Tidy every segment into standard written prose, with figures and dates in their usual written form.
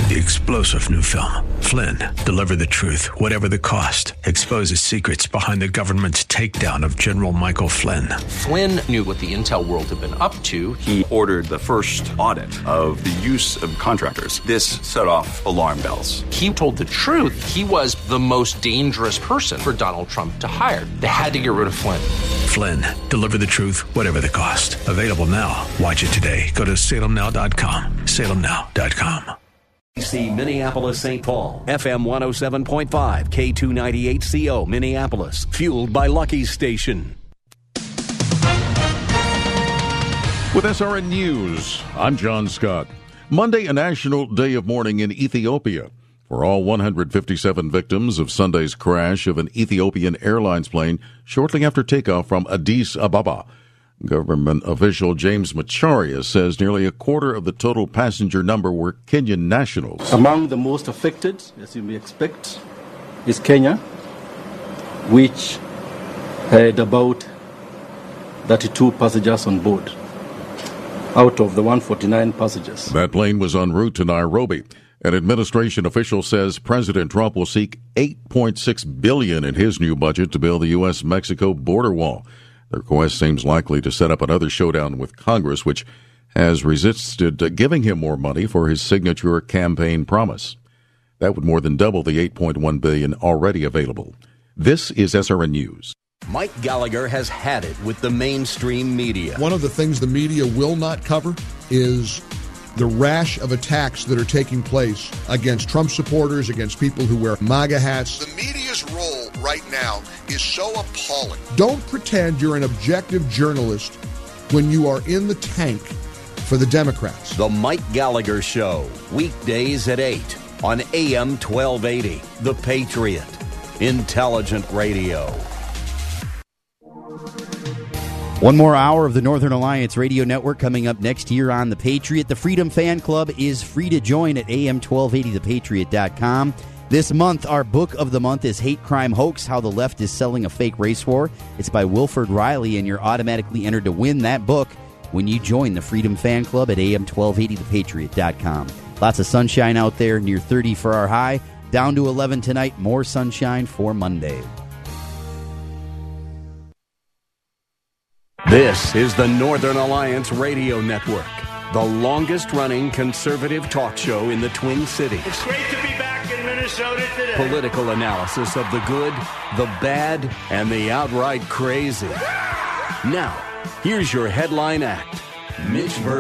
The explosive new film, Flynn, deliver the truth, whatever the cost, exposes secrets behind the government's takedown of General Michael Flynn. Flynn knew what the intel world had been up to. He ordered the first audit of the use of contractors. This set off alarm bells. He told the truth. He was the most dangerous person for Donald Trump to hire. They had to get rid of Flynn. Flynn, deliver the truth, whatever the cost. Available now. Watch it today. Go to salemnow.com. salemnow.com. See Minneapolis, St. Paul, FM 107.5, K298CO, Minneapolis, fueled by Lucky's Station. With SRN News, I'm John Scott. Monday, a national day of mourning in Ethiopia for all 157 victims of Sunday's crash of an Ethiopian Airlines plane shortly after takeoff from Addis Ababa. Government official James Macharia says nearly a quarter of the total passenger number were Kenyan nationals. Among the most affected, as you may expect, is Kenya, which had about 32 passengers on board out of the 149 passengers. That plane was en route to Nairobi. An administration official says President Trump will seek $8.6 billion in his new budget to build the U.S.-Mexico border wall. The request seems likely to set up another showdown with Congress, which has resisted giving him more money for his signature campaign promise. That would more than double the $8.1 billion already available. This is SRN News. Mike Gallagher has had it with the mainstream media. One of the things the media will not cover is the rash of attacks that are taking place against Trump supporters, against people who wear MAGA hats. The media's role right now is so appalling. Don't pretend you're an objective journalist when you are in the tank for the Democrats. The Mike Gallagher Show, weekdays at 8 on AM 1280. The Patriot. Intelligent radio. One more hour of the Northern Alliance Radio Network coming up next year on The Patriot. The Freedom Fan Club is free to join at am1280thepatriot.com. This month, our book of the month is Hate Crime Hoax, How the Left is Selling a Fake Race War. It's by Wilford Riley, and you're automatically entered to win that book when you join the Freedom Fan Club at am1280thepatriot.com. Lots of sunshine out there, near 30 for our high, down to 11 tonight, more sunshine for Monday. This is the Northern Alliance Radio Network, the longest-running conservative talk show in the Twin Cities. It's great to be back in Minnesota today. Political analysis of the good, the bad, and the outright crazy. Now, here's your headline act, Mitch Berg.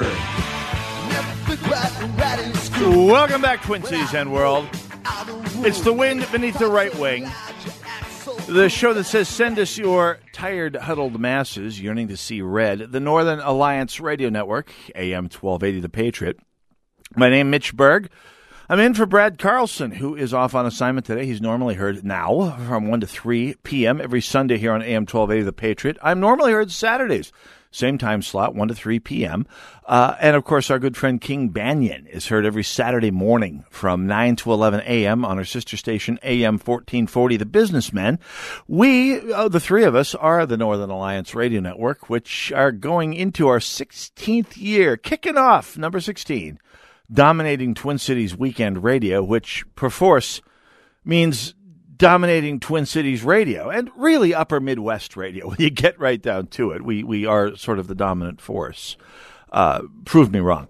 Welcome back, Twin Cities and world. It's the wind beneath the right wing. The show that says, send us your tired, huddled masses yearning to see red. The Northern Alliance Radio Network, AM 1280 The Patriot. My name is Mitch Berg. I'm in for Brad Carlson, who is off on assignment today. He's normally heard now from 1 to 3 p.m. every Sunday here on AM 1280 The Patriot. I'm normally heard Saturdays. Same time slot, 1 to 3 p.m. And, of course, our good friend King Banyan is heard every Saturday morning from 9 to 11 a.m. on our sister station, AM 1440, The Businessmen. We, the three of us, are the Northern Alliance Radio Network, which are going into our 16th year, kicking off, number 16, dominating Twin Cities weekend radio, which, perforce, means dominating Twin Cities radio and really upper Midwest radio. When you get right down to it, we are sort of the dominant force. Prove me wrong.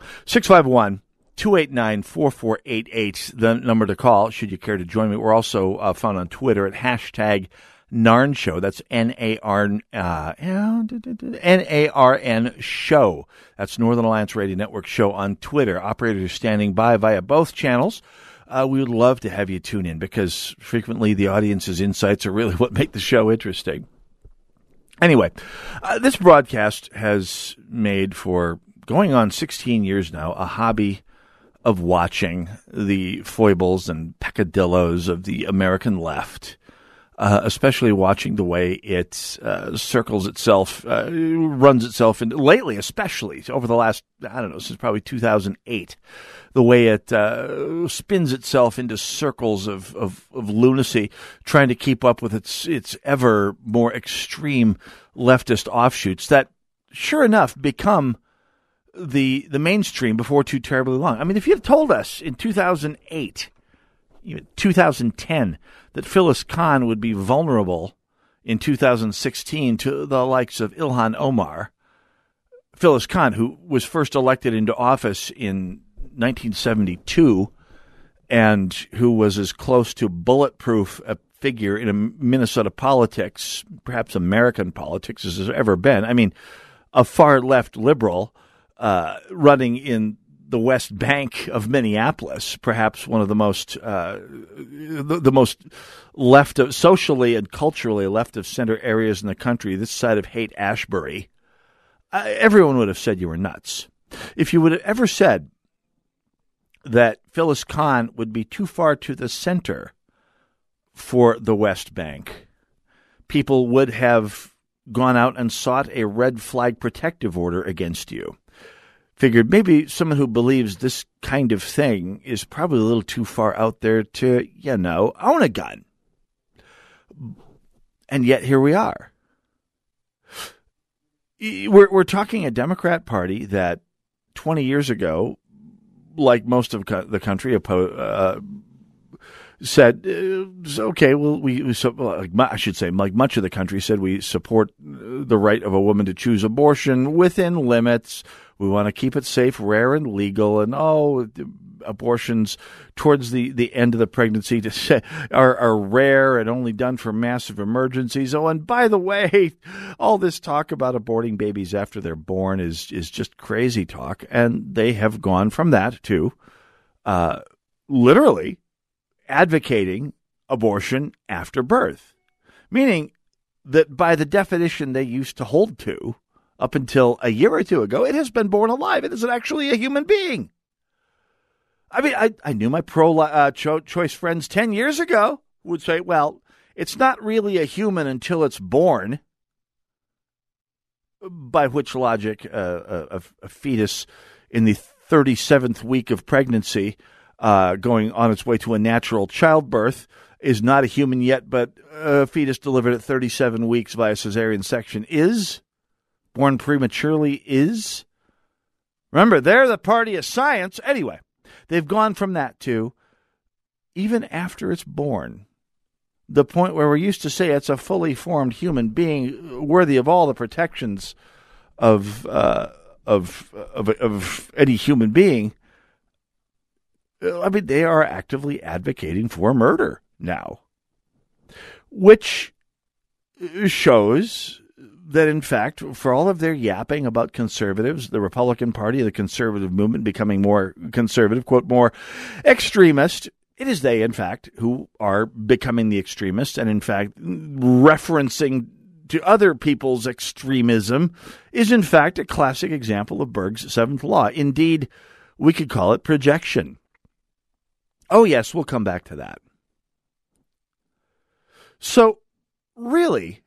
651-289-4488, the number to call should you care to join me. We're also found on Twitter at hashtag NARN Show. That's N-A-R-N Show. That's Northern Alliance Radio Network Show on Twitter. Operators are standing by via both channels. We would love to have you tune in because frequently the audience's insights are really what make the show interesting. Anyway, this broadcast has made for going on 16 years now a hobby of watching the foibles and peccadillos of the American left, especially watching the way it circles itself, runs itself, and lately especially over the last, since probably 2008, the way it spins itself into circles of lunacy, trying to keep up with its ever more extreme leftist offshoots that, sure enough, become the mainstream before too terribly long. I mean, if you had told us in 2008, 2010, that Phyllis Khan would be vulnerable in 2016 to the likes of Ilhan Omar, Phyllis Khan, who was first elected into office in 1972 and who was as close to bulletproof a figure in Minnesota politics, perhaps American politics, as has ever been. I mean, a far-left liberal running in the West Bank of Minneapolis, perhaps one of the most the most left of, socially and culturally left-of-center areas in the country, this side of Haight-Ashbury. Everyone would have said you were nuts. If you would have ever said that Phyllis Khan would be too far to the center for the West Bank, people would have gone out and sought a red flag protective order against you. Figured maybe someone who believes this kind of thing is probably a little too far out there to, own a gun. And yet here we are. We're talking a Democrat Party that 20 years ago, like most of the country, said, okay, well, I should say, like much of the country said, we support the right of a woman to choose abortion within limits. We want to keep it safe, rare, and legal. And, abortions towards the end of the pregnancy are rare and only done for massive emergencies. Oh, and by the way, all this talk about aborting babies after they're born is just crazy talk. And they have gone from that to literally advocating abortion after birth, meaning that by the definition they used to hold to up until a year or two ago, it has been born alive. It isn't actually a human being. I mean, I knew my pro-choice friends 10 years ago would say, well, it's not really a human until it's born, by which logic a fetus in the 37th week of pregnancy going on its way to a natural childbirth is not a human yet, but a fetus delivered at 37 weeks via cesarean section is. Born prematurely is. Remember, they're the party of science. Anyway, they've gone from that to, even after it's born, the point where we're used to say it's a fully formed human being worthy of all the protections of any human being. I mean, they are actively advocating for murder now, which shows that, in fact, for all of their yapping about conservatives, the Republican Party, the conservative movement becoming more conservative, quote, more extremist, it is they, in fact, who are becoming the extremists, and, in fact, referencing to other people's extremism is, in fact, a classic example of Berg's seventh law. Indeed, we could call it projection. Oh, yes, we'll come back to that. So, really,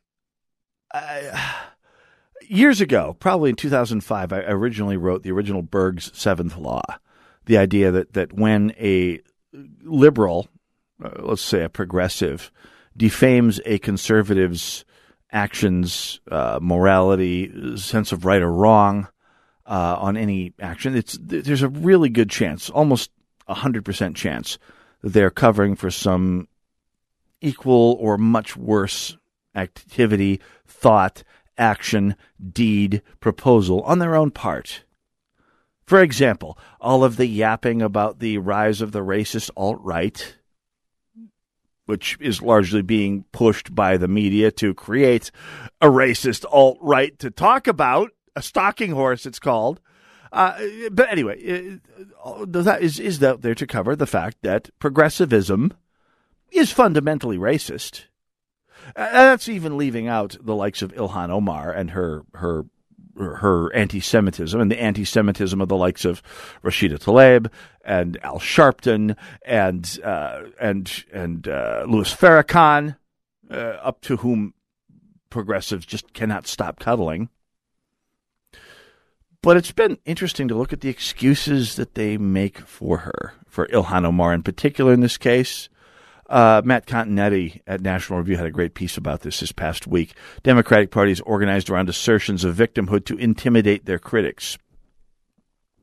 years ago, probably in 2005, I originally wrote the original Berg's seventh law, the idea that when a liberal, let's say a progressive, defames a conservative's actions, morality, sense of right or wrong on any action, there's a really good chance, almost 100% chance, that they're covering for some equal or much worse activity, thought, action, deed, proposal on their own part. For example, all of the yapping about the rise of the racist alt-right, which is largely being pushed by the media to create a racist alt-right to talk about, a stalking horse it's called. But anyway, that is out there to cover the fact that progressivism is fundamentally racist. That's even leaving out the likes of Ilhan Omar and her anti-Semitism, and the anti-Semitism of the likes of Rashida Tlaib and Al Sharpton and Louis Farrakhan, up to whom progressives just cannot stop cuddling. But it's been interesting to look at the excuses that they make for her, for Ilhan Omar in particular in this case. Matt Continetti at National Review had a great piece about this past week. Democratic Party is organized around assertions of victimhood to intimidate their critics.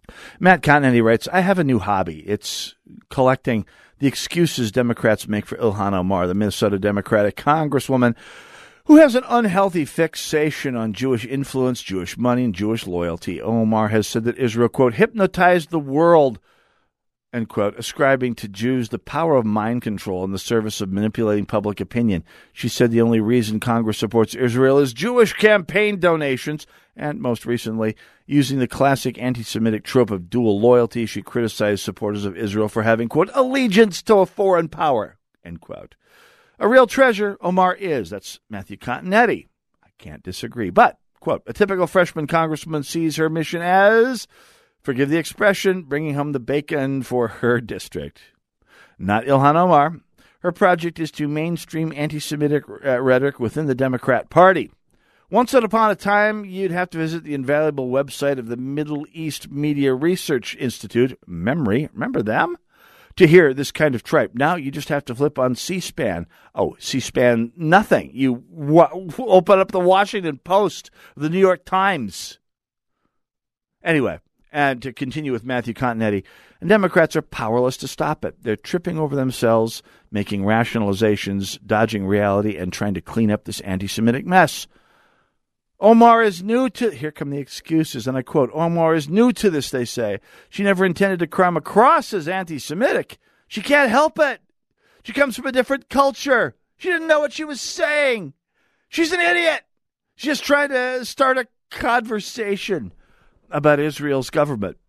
Matt Continetti writes, I have a new hobby. It's collecting the excuses Democrats make for Ilhan Omar, the Minnesota Democratic Congresswoman who has an unhealthy fixation on Jewish influence, Jewish money, and Jewish loyalty. Omar has said that Israel, quote, hypnotized the world, end quote, ascribing to Jews the power of mind control in the service of manipulating public opinion. She said the only reason Congress supports Israel is Jewish campaign donations, and most recently, using the classic anti-Semitic trope of dual loyalty, she criticized supporters of Israel for having, quote, allegiance to a foreign power, end quote. A real treasure, Omar is. That's Matthew Continetti. I can't disagree. But, quote, a typical freshman congresswoman sees her mission as, forgive the expression, bringing home the bacon for her district. Not Ilhan Omar. Her project is to mainstream anti-Semitic rhetoric within the Democrat Party. Once upon a time, you'd have to visit the invaluable website of the Middle East Media Research Institute, MEMRI, remember them? To hear this kind of tripe. Now you just have to flip on C-SPAN. Oh, C-SPAN, nothing. You open up the Washington Post, the New York Times. Anyway, and to continue with Matthew Continetti, Democrats are powerless to stop it. They're tripping over themselves, making rationalizations, dodging reality, and trying to clean up this anti-Semitic mess. Omar is new to, here come the excuses, and I quote, Omar is new to this, they say. She never intended to come across as anti-Semitic. She can't help it. She comes from a different culture. She didn't know what she was saying. She's an idiot. She's just trying to start a conversation about Israel's government.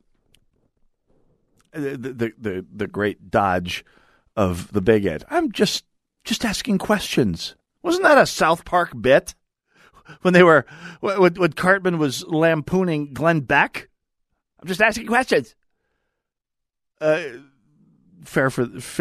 The great dodge of the bigot. I'm just asking questions. Wasn't that a South Park bit? When Cartman was lampooning Glenn Beck? I'm just asking questions. Fair for the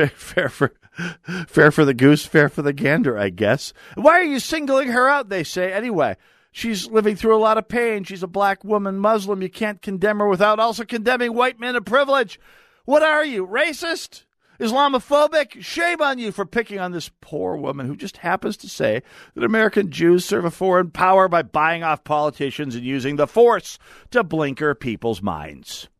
goose, fair for the gander, I guess. Why are you singling her out, they say? Anyway, she's living through a lot of pain. She's a black woman, Muslim. You can't condemn her without also condemning white men of privilege. What are you, racist? Islamophobic? Shame on you for picking on this poor woman who just happens to say that American Jews serve a foreign power by buying off politicians and using the force to blinker people's minds.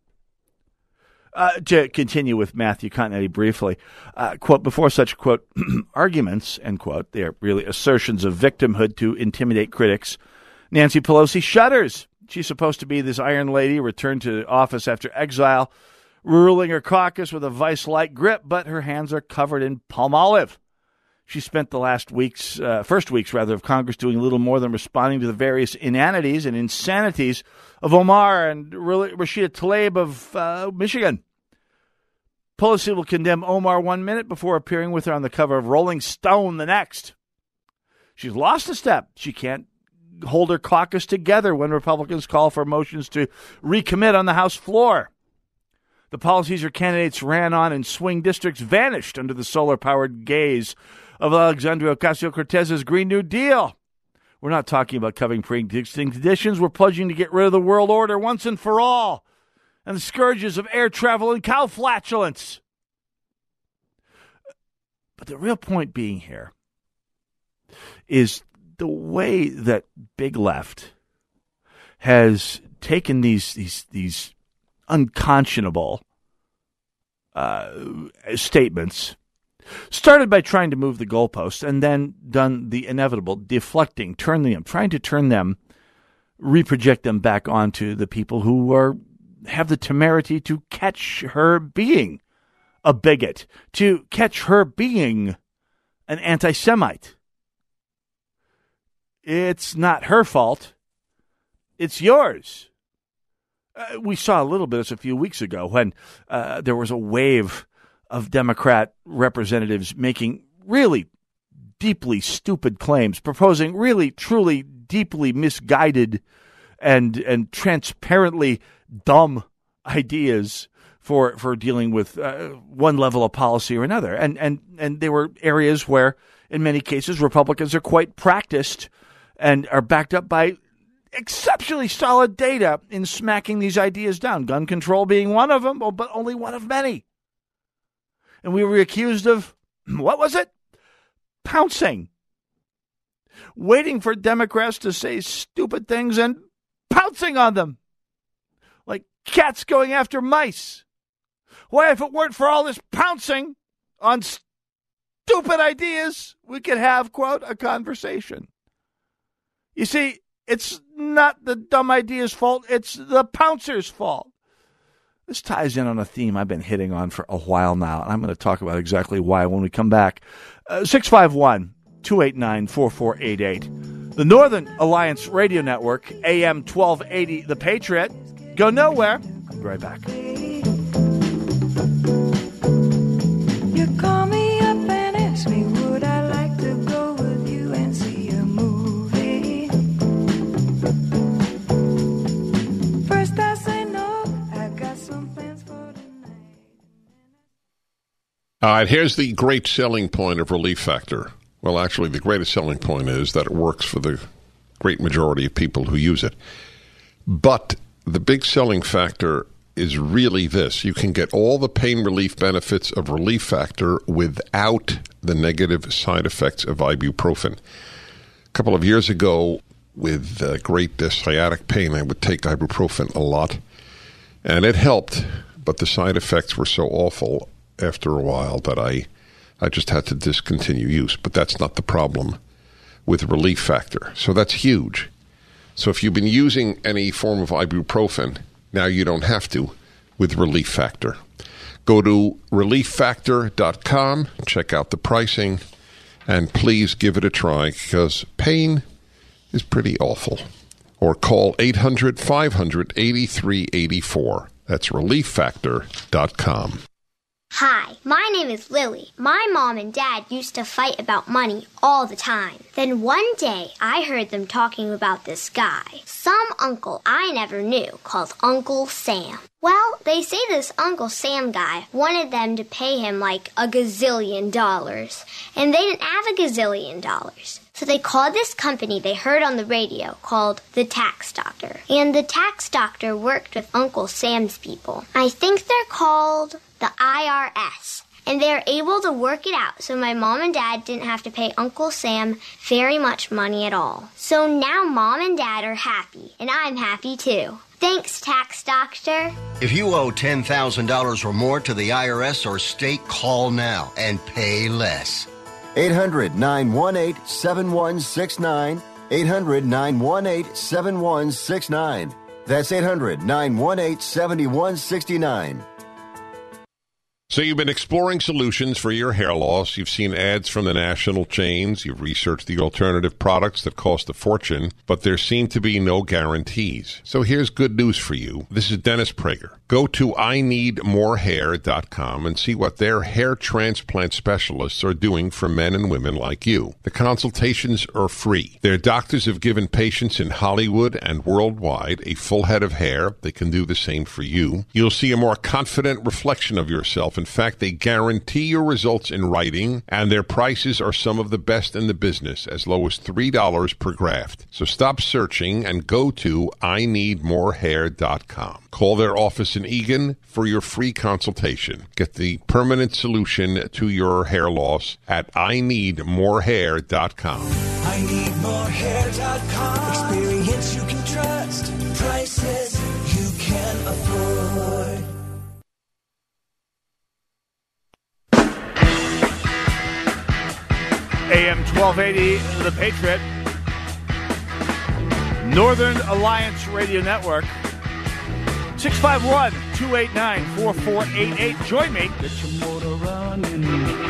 To continue with Matthew Continetti briefly, quote, before such, quote, arguments, end quote, they are really assertions of victimhood to intimidate critics, Nancy Pelosi shudders. She's supposed to be this iron lady returned to office after exile, ruling her caucus with a vice-like grip, but her hands are covered in palm olive. She spent the first weeks of Congress doing little more than responding to the various inanities and insanities of Omar and Rashida Tlaib of Michigan. Pelosi will condemn Omar 1 minute before appearing with her on the cover of Rolling Stone the next. She's lost a step. She can't hold her caucus together when Republicans call for motions to recommit on the House floor. The policies her candidates ran on in swing districts vanished under the solar-powered gaze of Alexandria Ocasio-Cortez's Green New Deal. We're not talking about covering pre-existing conditions. We're pledging to get rid of the world order once and for all and the scourges of air travel and cow flatulence. But the real point being here is the way that Big Left has taken these unconscionable statements, started by trying to move the goalposts and then done the inevitable, deflecting, trying to turn them, reproject them back onto the people who have the temerity to catch her being a bigot, to catch her being an anti-Semite. It's not her fault. It's yours. We saw a little bit of this a few weeks ago when there was a wave of Democrat representatives making really deeply stupid claims, proposing really, truly, deeply misguided and transparently dumb ideas for dealing with one level of policy or another. And there were areas where, in many cases, Republicans are quite practiced and are backed up by exceptionally solid data in smacking these ideas down. Gun control being one of them, but only one of many. And we were accused of, what was it? Pouncing. Waiting for Democrats to say stupid things and pouncing on them. Like cats going after mice? Why, if it weren't for all this pouncing on stupid ideas, we could have, quote, a conversation. You see, it's not the dumb idea's fault. It's the pouncer's fault. This ties in on a theme I've been hitting on for a while now, and I'm going to talk about exactly why when we come back. 651-289-4488. The Northern Alliance Radio Network, AM 1280, The Patriot. Go nowhere. I'll be right back. You call me up and ask me, would I like to go with you and see a movie? First I say no, I got some plans for tonight. All right, here's the great selling point of Relief Factor. Well, actually, the greatest selling point is that it works for the great majority of people who use it. But the big selling factor is really this. You can get all the pain relief benefits of Relief Factor without the negative side effects of ibuprofen. A couple of years ago, with great sciatic pain, I would take ibuprofen a lot, and it helped, but the side effects were so awful after a while that I just had to discontinue use. But that's not the problem with Relief Factor. So that's huge. So if you've been using any form of ibuprofen, now you don't have to with Relief Factor. Go to relieffactor.com, check out the pricing, and please give it a try because pain is pretty awful. Or call 800-500-8384. That's relieffactor.com. Hi, my name is Lily. My mom and dad used to fight about money all the time. Then one day, I heard them talking about this guy, some uncle I never knew, called Uncle Sam. Well, they say this Uncle Sam guy wanted them to pay him like $1 gazillion, and they didn't have $1 gazillion. So they called this company they heard on the radio called the Tax Doctor. And the Tax Doctor worked with Uncle Sam's people. I think they're called the IRS. And they're able to work it out so my mom and dad didn't have to pay Uncle Sam very much money at all. So now mom and dad are happy, and I'm happy too. Thanks, Tax Doctor. If you owe $10,000 or more to the IRS or state, call now and pay less. 800-918-7169. 800-918-7169. That's 800-918-7169. So you've been exploring solutions for your hair loss. You've seen ads from the national chains. You've researched the alternative products that cost a fortune, but there seem to be no guarantees. So here's good news for you. This is Dennis Prager. Go to INeedMoreHair.com and see what their hair transplant specialists are doing for men and women like you. The consultations are free. Their doctors have given patients in Hollywood and worldwide a full head of hair. They can do the same for you. You'll see a more confident reflection of yourself. In fact, they guarantee your results in writing, and their prices are some of the best in the business, as low as $3 per graft. So stop searching and go to INeedMoreHair.com. Call their office in Eagan for your free consultation. Get the permanent solution to your hair loss at INeedMoreHair.com. INeedMoreHair.com. Experience you can trust. Prices you can afford. AM 1280, The Patriot. Northern Alliance Radio Network. 651-289-4488. Join me. Get your motor running.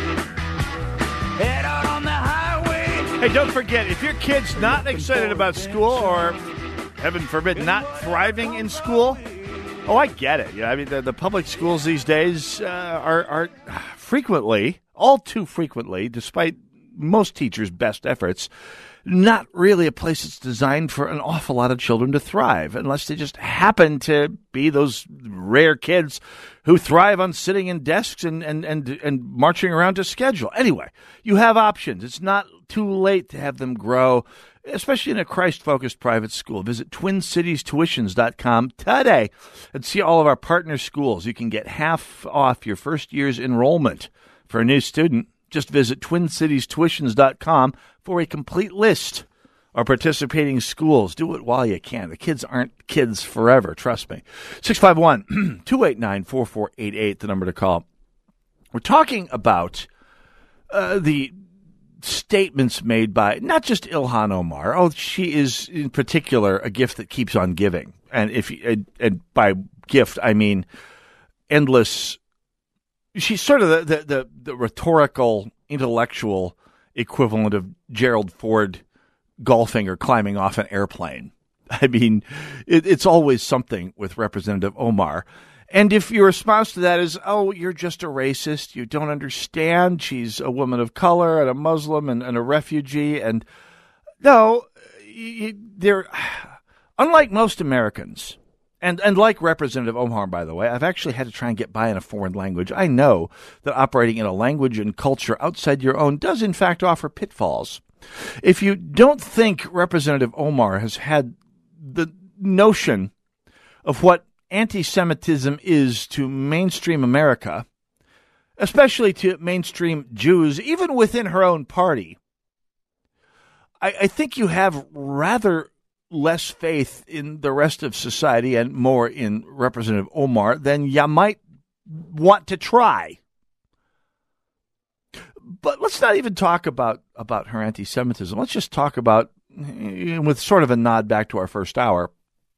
Head out on the highway. Hey, don't forget, if your kid's not excited about school or, heaven forbid, not thriving in school, oh, I get it. Yeah, I mean, the public schools these days are frequently, all too frequently, despite most teachers' best efforts, not really a place that's designed for an awful lot of children to thrive, unless they just happen to be those rare kids who thrive on sitting in desks and marching around to schedule. Anyway, you have options. It's not too late to have them grow, especially in a Christ-focused private school. Visit TwinCitiesTuitions.com today and see all of our partner schools. You can get half off your first year's enrollment for a new student. Just visit TwinCitiesTuitions.com for a complete list. Our participating schools, do it while you can. The kids aren't kids forever, trust me. 651-289-4488, the number to call. We're talking about the statements made by not just Ilhan Omar. Oh, she is in particular a gift that keeps on giving. And by gift, I mean endless. She's sort of the rhetorical, intellectual equivalent of Gerald Ford golfing or climbing off an airplane. I mean, it's always something with Representative Omar. And if your response to that is, oh, you're just a racist, you don't understand, she's a woman of color and a Muslim and a refugee, and no, they're unlike most Americans, and like Representative Omar, by the way, I've actually had to try and get by in a foreign language. I know that operating in a language and culture outside your own does, in fact, offer pitfalls. If you don't think Representative Omar has had the notion of what anti-Semitism is to mainstream America, especially to mainstream Jews, even within her own party, I think you have rather less faith in the rest of society and more in Representative Omar than you might want to try. But let's not even talk about her anti-Semitism. Let's just talk about, with sort of a nod back to our first hour,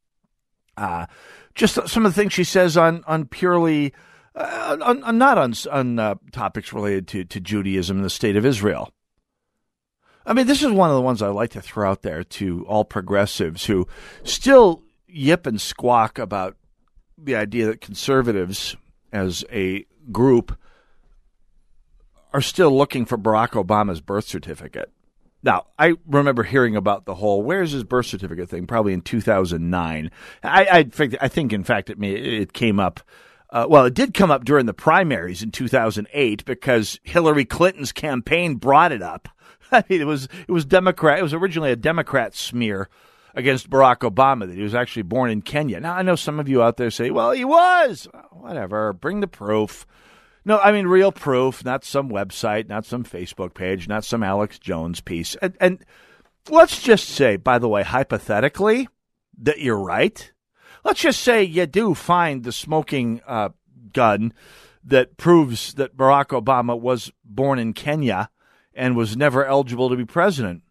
just some of the things she says on purely, not on topics related to Judaism and the state of Israel. I mean, this is one of the ones I like to throw out there to all progressives who still yip and squawk about the idea that conservatives as a group are still looking for Barack Obama's birth certificate. Now, I remember hearing about the whole "where's his birth certificate" thing probably in 2009. I think, in fact, it came up. It did come up during the primaries in 2008 because Hillary Clinton's campaign brought it up. I mean, it was Democrat. It was originally a Democrat smear against Barack Obama that he was actually born in Kenya. Now, I know some of you out there say, "Well, he was." Whatever. Bring the proof. No, I mean real proof, not some website, not some Facebook page, not some Alex Jones piece. And let's just say, by the way, hypothetically, that you're right. Let's just say you do find the smoking gun that proves that Barack Obama was born in Kenya and was never eligible to be president.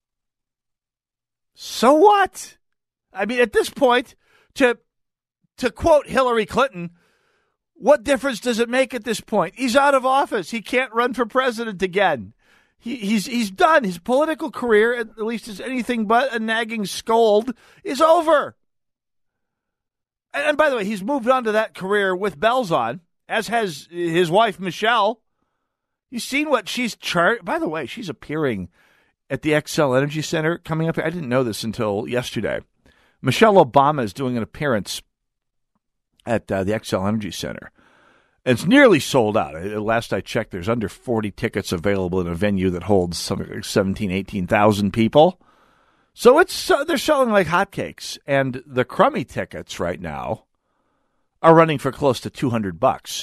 So what? I mean, at this point, to quote Hillary Clinton, what difference does it make at this point? He's out of office. He can't run for president again. He's done. His political career, at least as anything but a nagging scold, is over. And by the way, he's moved on to that career with bells on, as has his wife, Michelle. You've seen what she's charged. By the way, she's appearing at the Xcel Energy Center coming up. I didn't know this until yesterday. Michelle Obama is doing an appearance at the Xcel Energy Center. It's nearly sold out. Last I checked, there's under 40 tickets available in a venue that holds something like 17,000, 18,000 people. So they're selling like hotcakes. And the crummy tickets right now are running for close to $200.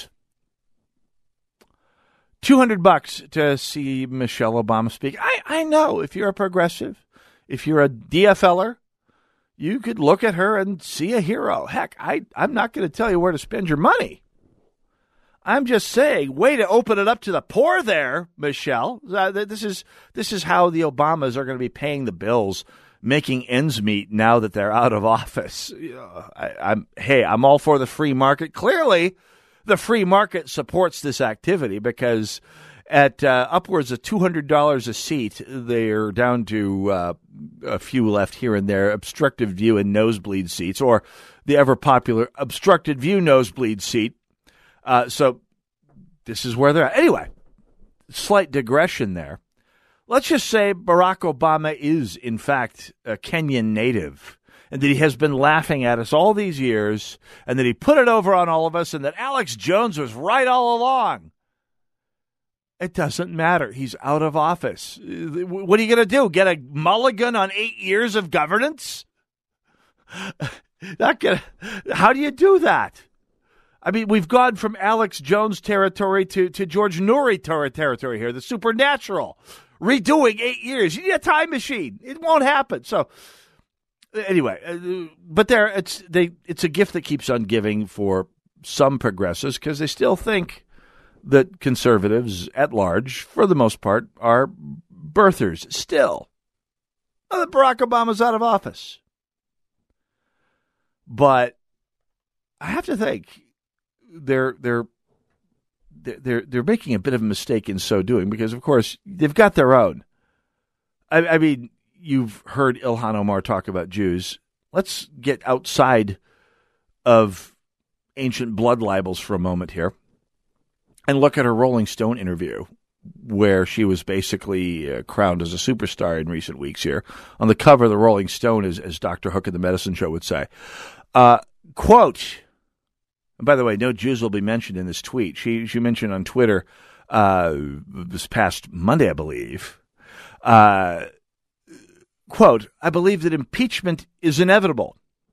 $200 to see Michelle Obama speak. I know if you're a progressive, if you're a DFLer, you could look at her and see a hero. Heck, I'm not going to tell you where to spend your money. I'm just saying, way to open it up to the poor there, Michelle. This is how the Obamas are going to be paying the bills, making ends meet now that they're out of office. I'm all for the free market. Clearly, the free market supports this activity because at upwards of $200 a seat, they're down to a few left here and there, obstructed view and nosebleed seats, or the ever-popular obstructed view nosebleed seat. So this is where they're at. Anyway, slight digression there. Let's just say Barack Obama is, in fact, a Kenyan native, and that he has been laughing at us all these years, and that he put it over on all of us, and that Alex Jones was right all along. It doesn't matter. He's out of office. What are you going to do? Get a mulligan on 8 years of governance? How do you do that? I mean, we've gone from Alex Jones territory to George Noory territory here, the supernatural, redoing 8 years. You need a time machine. It won't happen. So anyway, but it's a gift that keeps on giving for some progressives because they still think that conservatives at large, for the most part, are birthers still. Now that Barack Obama's out of office. But I have to think they're making a bit of a mistake in so doing because, of course, they've got their own. I mean, you've heard Ilhan Omar talk about Jews. Let's get outside of ancient blood libels for a moment here and look at her Rolling Stone interview where she was basically crowned as a superstar in recent weeks here. On the cover of the Rolling Stone, as Dr. Hook of the Medicine Show would say, quote, and by the way, no Jews will be mentioned in this tweet. She mentioned on Twitter this past Monday, I believe, quote, I believe that impeachment is inevitable.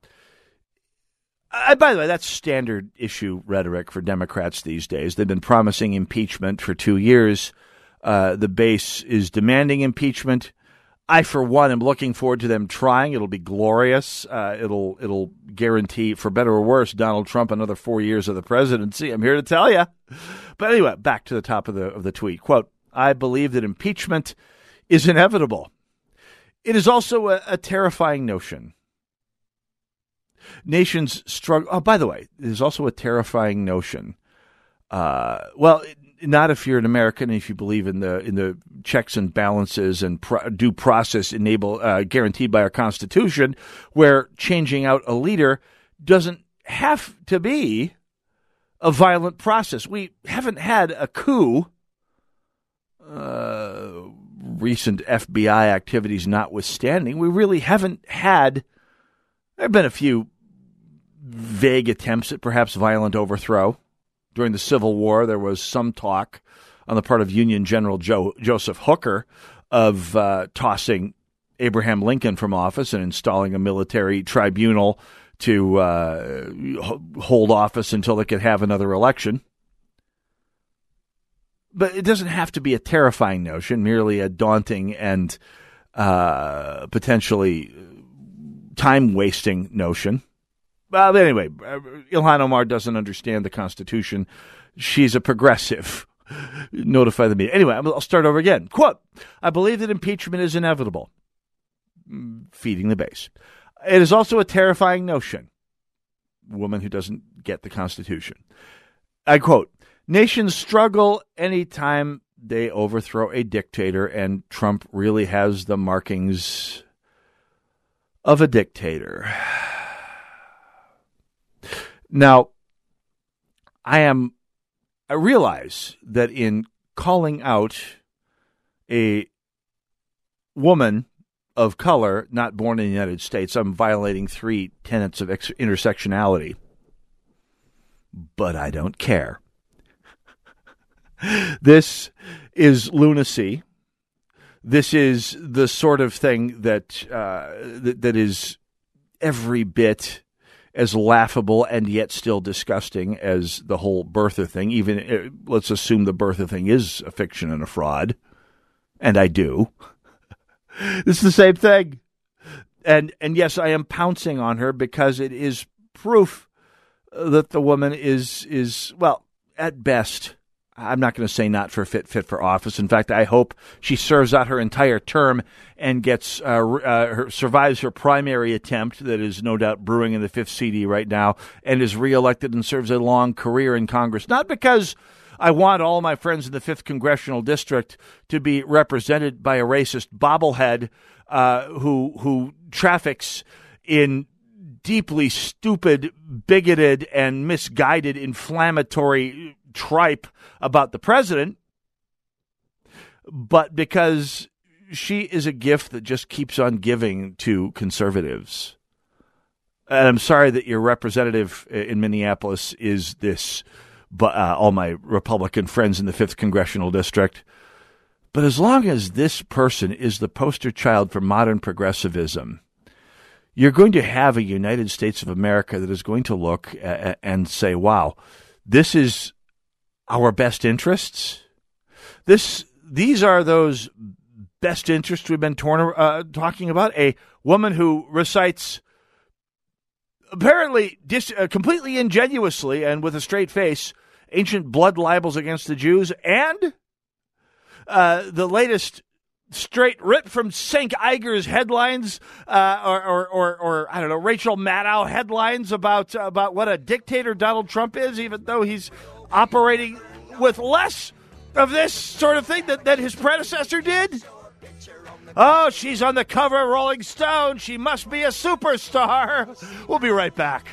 By the way, that's standard issue rhetoric for Democrats these days. They've been promising impeachment for 2 years. The base is demanding impeachment. I, for one, am looking forward to them trying. It'll be glorious. It'll guarantee, for better or worse, Donald Trump another 4 years of the presidency. I'm here to tell you. But anyway, back to the top of the tweet. Quote, I believe that impeachment is inevitable. It is also a terrifying notion. Nations struggle. Oh, by the way, there's also a terrifying notion. Well, not if you're an American, if you believe in the checks and balances and due process guaranteed by our Constitution, where changing out a leader doesn't have to be a violent process. We haven't had a coup. Recent FBI activities notwithstanding, we really haven't had. There have been a few vague attempts at perhaps violent overthrow. During the Civil War, there was some talk on the part of Union General Joseph Hooker of tossing Abraham Lincoln from office and installing a military tribunal to hold office until they could have another election. But it doesn't have to be a terrifying notion, merely a daunting and potentially time-wasting notion. But anyway, Ilhan Omar doesn't understand the Constitution. She's a progressive. Notify the media. Anyway, I'll start over again. Quote, I believe that impeachment is inevitable. Feeding the base. It is also a terrifying notion. Woman who doesn't get the Constitution. I quote, nations struggle anytime they overthrow a dictator, and Trump really has the markings of a dictator. Now, I realize that in calling out a woman of color not born in the United States, I'm violating 3 tenets of intersectionality. But I don't care. This is lunacy. This is the sort of thing that that is every bit as laughable and yet still disgusting as the whole birther thing. Even let's assume the birther thing is a fiction and a fraud, and I do. This is the same thing, and yes, I am pouncing on her because it is proof that the woman is well, at best. I'm not going to say not for fit for office. In fact, I hope she serves out her entire term and gets survives her primary attempt that is no doubt brewing in the 5th CD right now and is reelected and serves a long career in Congress. Not because I want all my friends in the 5th Congressional District to be represented by a racist bobblehead who traffics in deeply stupid, bigoted, and misguided inflammatory tripe about the president, but because she is a gift that just keeps on giving to conservatives. And I'm sorry that your representative in Minneapolis is this, but all my Republican friends in the 5th Congressional District. But as long as this person is the poster child for modern progressivism, you're going to have a United States of America that is going to look and say, wow, this is our best interests. These are those best interest we've been talking about. A woman who recites, apparently completely ingenuously and with a straight face, ancient blood libels against the Jews, and the latest straight ripped from Cenk Uyghur's headlines, or I don't know, Rachel Maddow headlines about what a dictator Donald Trump is, even though he's operating with less of this sort of thing that his predecessor did. Oh, she's on the cover of Rolling Stone. She must be a superstar. We'll be right back.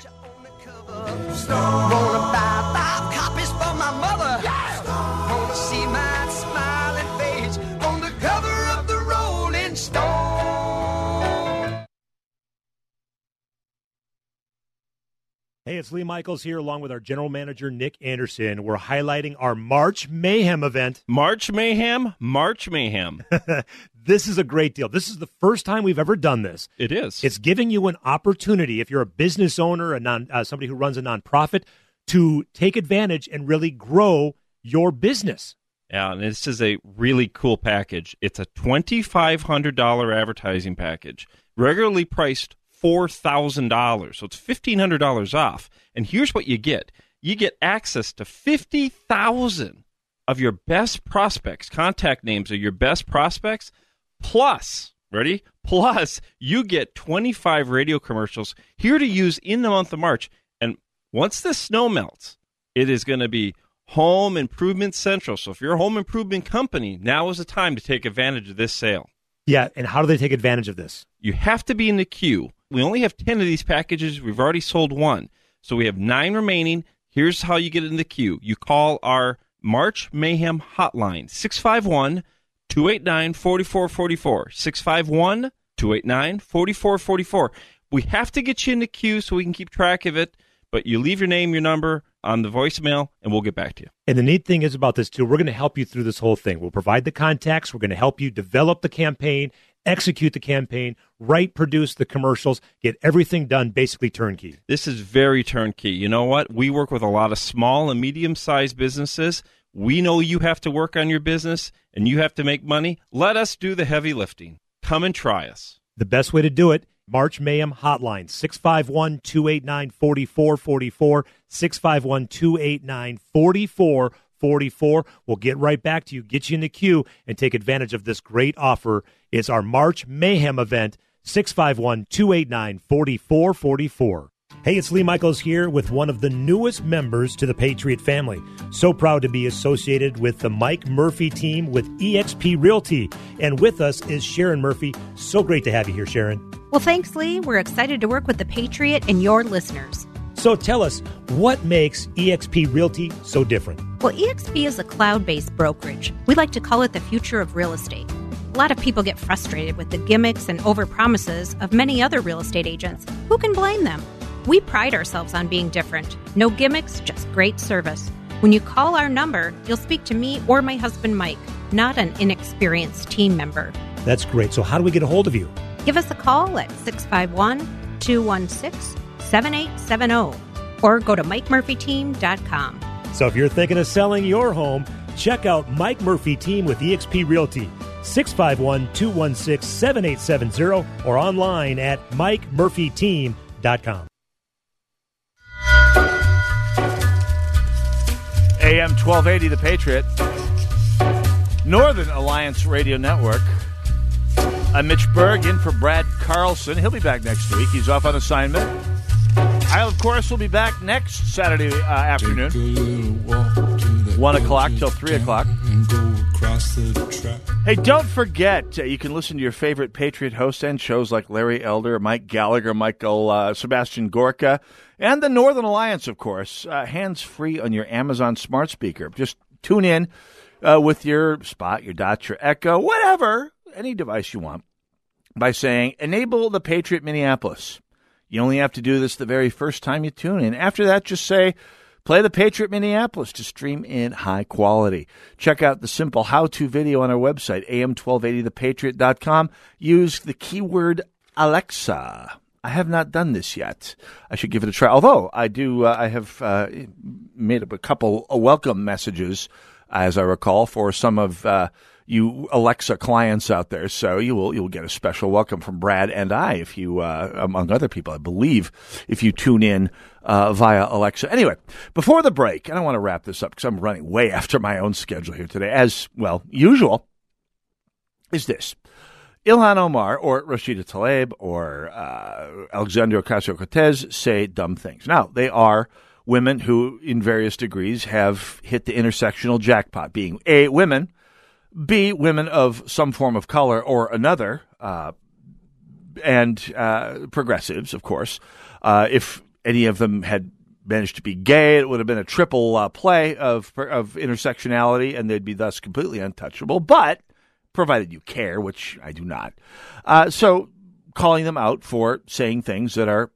Gonna buy 5 copies for my mother. Yeah. Gonna see my smiling face on the cover of the Rolling Stone. Hey, it's Lee Michaels here along with our general manager, Nick Anderson. We're highlighting our March Mayhem event. March Mayhem? March Mayhem. This is a great deal. This is the first time we've ever done this. It is. It's giving you an opportunity, if you're a business owner, somebody who runs a nonprofit, to take advantage and really grow your business. Yeah, and this is a really cool package. It's a $2,500 advertising package, regularly priced $4,000, so it's $1,500 off. And here's what you get. You get access to 50,000 of your best prospects, contact names of your best prospects, plus, ready? Plus, you get 25 radio commercials here to use in the month of March. And once the snow melts, it is going to be Home Improvement Central. So if you're a home improvement company, now is the time to take advantage of this sale. Yeah, and how do they take advantage of this? You have to be in the queue. We only have 10 of these packages. We've already sold 1. So we have 9 remaining. Here's how you get in the queue. You call our March Mayhem hotline, 651-289-4444, 651-289-4444. We have to get you in the queue so we can keep track of it, but you leave your name, your number on the voicemail, and we'll get back to you. And the neat thing is about this, too, we're going to help you through this whole thing. We'll provide the contacts. We're going to help you develop the campaign, execute the campaign, write, produce the commercials, get everything done basically turnkey. This is very turnkey. You know what? We work with a lot of small and medium-sized businesses. We know you have to work on your business and you have to make money. Let us do the heavy lifting. Come and try us. The best way to do it, March Mayhem hotline, 651-289-4444, 651-289-4444. We'll get right back to you, get you in the queue, and take advantage of this great offer. It's our March Mayhem event, 651-289-4444. Hey, it's Lee Michaels here with one of the newest members to the Patriot family. So proud to be associated with the Mike Murphy team with eXp Realty. And with us is Sharon Murphy. So great to have you here, Sharon. Well, thanks, Lee. We're excited to work with the Patriot and your listeners. So tell us, what makes eXp Realty so different? Well, eXp is a cloud-based brokerage. We like to call it the future of real estate. A lot of people get frustrated with the gimmicks and overpromises of many other real estate agents. Who can blame them? We pride ourselves on being different. No gimmicks, just great service. When you call our number, you'll speak to me or my husband, Mike, not an inexperienced team member. That's great. So how do we get a hold of you? Give us a call at 651-216-7870 or go to MikeMurphyTeam.com. So if you're thinking of selling your home, check out Mike Murphy Team with eXp Realty, 651-216-7870 or online at MikeMurphyTeam.com. AM 1280, The Patriot. Northern Alliance Radio Network. I'm Mitch Berg in for Brad Carlson. He'll be back next week. He's off on assignment. I, of course, will be back next Saturday afternoon. 1 o'clock till 3 o'clock. Hey, don't forget, you can listen to your favorite Patriot hosts and shows like Larry Elder, Mike Gallagher, Sebastian Gorka, and the Northern Alliance, of course, hands-free on your Amazon smart speaker. Just tune in with your Spot, your Dot, your Echo, whatever, any device you want, by saying, enable the Patriot Minneapolis. You only have to do this the very first time you tune in. After that, just say, play the Patriot Minneapolis to stream in high quality. Check out the simple how-to video on our website, am1280thepatriot.com. Use the keyword Alexa. I have not done this yet. I should give it a try. Although I do, I have made up a couple of welcome messages, as I recall, for some of you Alexa clients out there. So you'll get a special welcome from Brad and I, if you, among other people, I believe, if you tune in via Alexa. Anyway, before the break, and I want to wrap this up because I'm running way after my own schedule here today, as well usual, is this. Ilhan Omar or Rashida Tlaib or Alexandria Ocasio-Cortez say dumb things. Now, they are women who, in various degrees, have hit the intersectional jackpot, being A, women, B, women of some form of color or another, and progressives, of course. If any of them had managed to be gay, it would have been a triple play of intersectionality, and they'd be thus completely untouchable. But provided you care, which I do not. So calling them out for saying things that are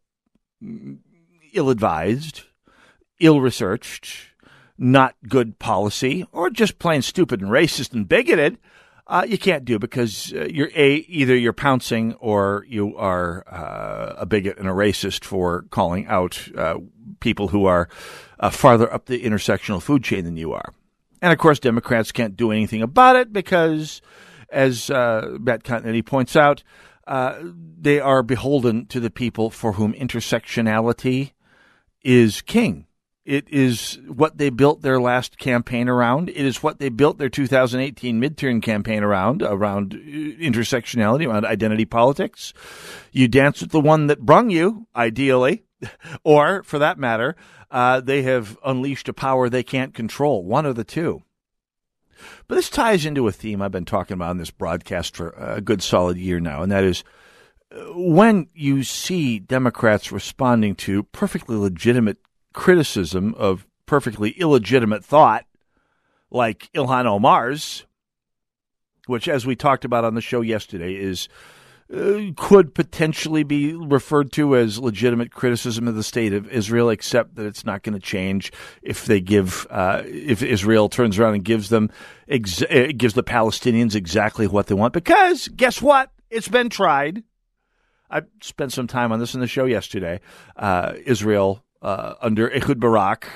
ill-advised, ill-researched, not good policy, or just plain stupid and racist and bigoted, you can't do because either you're pouncing or you are a bigot and a racist for calling out people who are farther up the intersectional food chain than you are. And, of course, Democrats can't do anything about it because, as Matt Continetti points out, they are beholden to the people for whom intersectionality is king. It is what they built their last campaign around. It is what they built their 2018 midterm campaign around intersectionality, around identity politics. You dance with the one that brung you, ideally, or, for that matter, they have unleashed a power they can't control, one of the two. But this ties into a theme I've been talking about in this broadcast for a good solid year now, and that is when you see Democrats responding to perfectly legitimate criticism of perfectly illegitimate thought, like Ilhan Omar's, which, as we talked about on the show yesterday, is could potentially be referred to as legitimate criticism of the state of Israel, except that it's not going to change if they give, if Israel turns around and gives them, gives the Palestinians exactly what they want. Because guess what? It's been tried. I spent some time on this in the show yesterday. Israel, under Ehud Barak,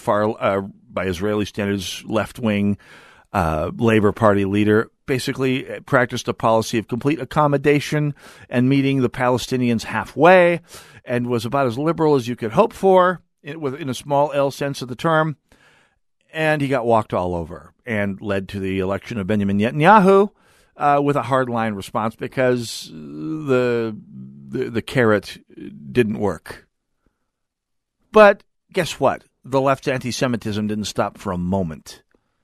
by Israeli standards, left-wing Labor Party leader, basically practiced a policy of complete accommodation and meeting the Palestinians halfway, and was about as liberal as you could hope for, in a small L sense of the term. And he got walked all over and led to the election of Benjamin Netanyahu with a hardline response because the carrot didn't work. But guess what? The left's anti-Semitism didn't stop for a moment.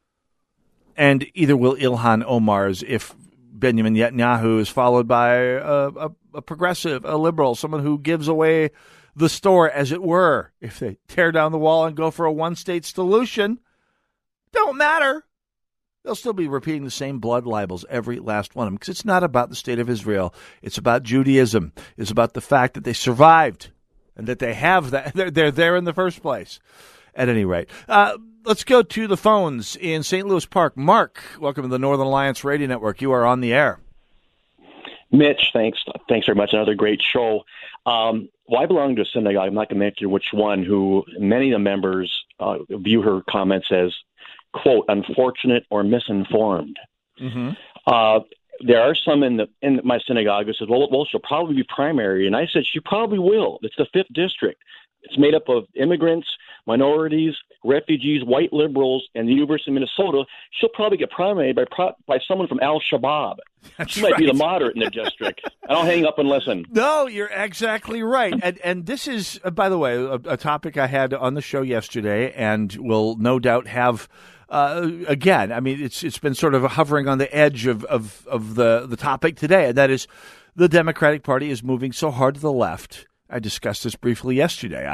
And either will Ilhan Omar's if Benjamin Netanyahu is followed by a progressive, a liberal, someone who gives away the store, as it were. If they tear down the wall and go for a one-state solution, don't matter. They'll still be repeating the same blood libels, every last one of them, because it's not about the state of Israel. It's about Judaism. It's about the fact that they survived and that they have that. They're there in the first place. At any rate, let's go to the phones in St. Louis Park. Mark, welcome to the Northern Alliance Radio Network. You are on the air. Mitch, thanks very much. Another great show. Well, I belong to a synagogue. I'm not going to mention which one, who many of the members view her comments as, quote, unfortunate or misinformed. Mm-hmm. There are some in my synagogue who said, well, she'll probably be primary. And I said, she probably will. It's the 5th district. It's made up of immigrants, minorities, refugees, white liberals, and the University of Minnesota. She'll probably get primary by someone from Al-Shabaab. She might be the moderate in the district. I don't hang up and listen. No, you're exactly right. And this is, by the way, a topic I had on the show yesterday and will no doubt have again. I mean, it's been sort of hovering on the edge of the topic today, and that is the Democratic Party is moving so hard to the left. I discussed this briefly yesterday.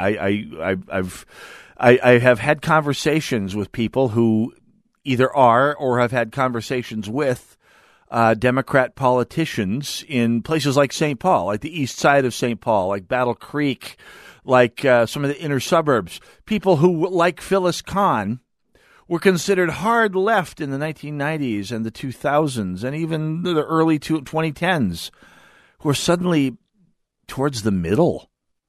I have had conversations with people who either are or have had conversations with Democrat politicians in places like St. Paul, like the east side of St. Paul, like Battle Creek, like some of the inner suburbs. People who, like Phyllis Kahn, were considered hard left in the 1990s and the 2000s and even the early 2010s, who are suddenly towards the middle,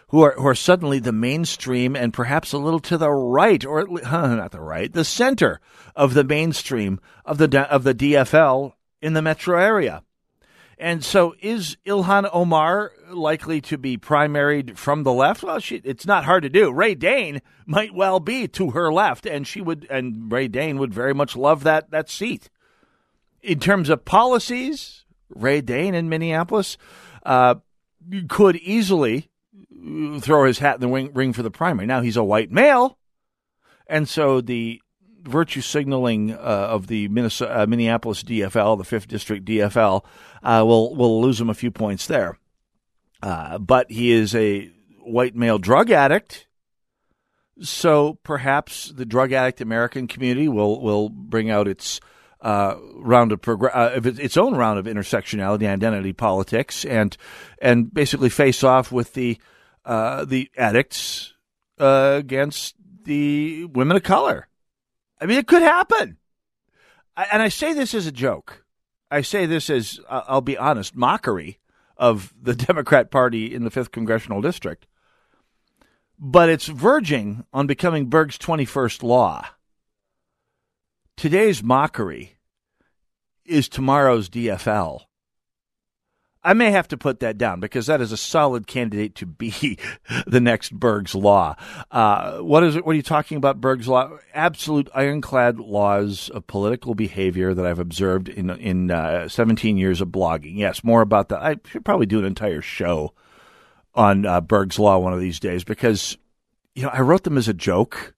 who are suddenly the mainstream and perhaps a little to the right, or not the right, the center of the mainstream of the DFL in the metro area. And so is Ilhan Omar likely to be primaried from the left? Well, it's not hard to do. Ray Dane might well be to her left, and Ray Dane would very much love that seat. In terms of policies, Ray Dane in Minneapolis could easily throw his hat in the ring for the primary. Now, he's a white male, and so the virtue signaling of the Minneapolis DFL, the 5th District DFL, will lose him a few points there. But he is a white male drug addict, so perhaps the drug addict American community will bring out its round of its own round of intersectionality, identity politics, and basically face off with the addicts against the women of color. I mean, it could happen. And I say this as a joke. I say this as, I'll be honest, mockery of the Democrat Party in the 5th Congressional District. But it's verging on becoming Berg's 21st law. Today's mockery is tomorrow's DFL. I may have to put that down because that is a solid candidate to be the next Berg's law. What is it? What are you talking about, Berg's law? Absolute ironclad laws of political behavior that I've observed in 17 years of blogging. Yes, more about that. I should probably do an entire show on Berg's law one of these days because, I wrote them as a joke.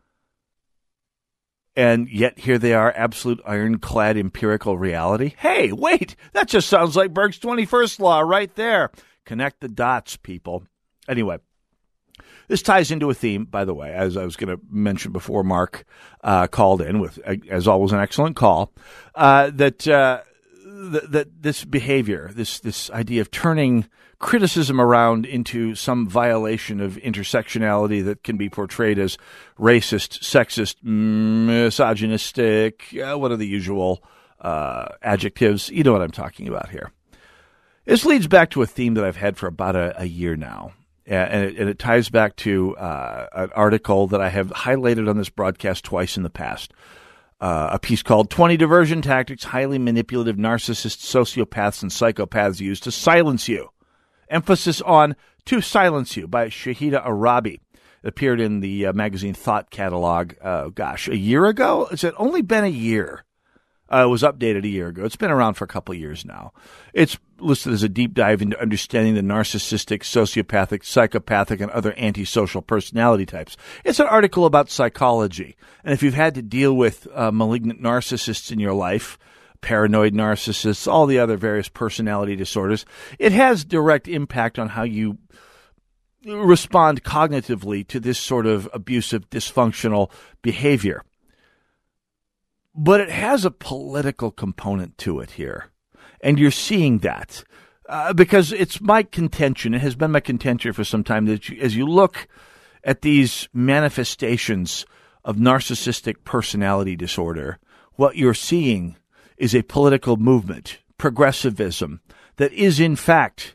And yet here they are, absolute ironclad empirical reality. Hey, wait, that just sounds like Berg's 21st law right there. Connect the dots, people. Anyway, this ties into a theme, by the way, as I was going to mention before Mark called in with, as always, an excellent call, that this behavior, this idea of turning criticism around into some violation of intersectionality that can be portrayed as racist, sexist, misogynistic, what are the usual adjectives? You know what I'm talking about here. This leads back to a theme that I've had for about a year now, and it ties back to an article that I have highlighted on this broadcast twice in the past. A piece called 20 Diversion Tactics Highly Manipulative Narcissists, Sociopaths, and Psychopaths Use to Silence You. Emphasis on To Silence You by Shahida Arabi. It appeared in the magazine Thought catalog, a year ago? It's only been a year. It was updated a year ago. It's been around for a couple of years now. It's listed as a deep dive into understanding the narcissistic, sociopathic, psychopathic, and other antisocial personality types. It's an article about psychology. And if you've had to deal with malignant narcissists in your life, paranoid narcissists, all the other various personality disorders, it has direct impact on how you respond cognitively to this sort of abusive, dysfunctional behavior. But it has a political component to it here. And you're seeing that because it's my contention, it has been my contention for some time, that as you look at these manifestations of narcissistic personality disorder, what you're seeing is a political movement, progressivism, that is in fact,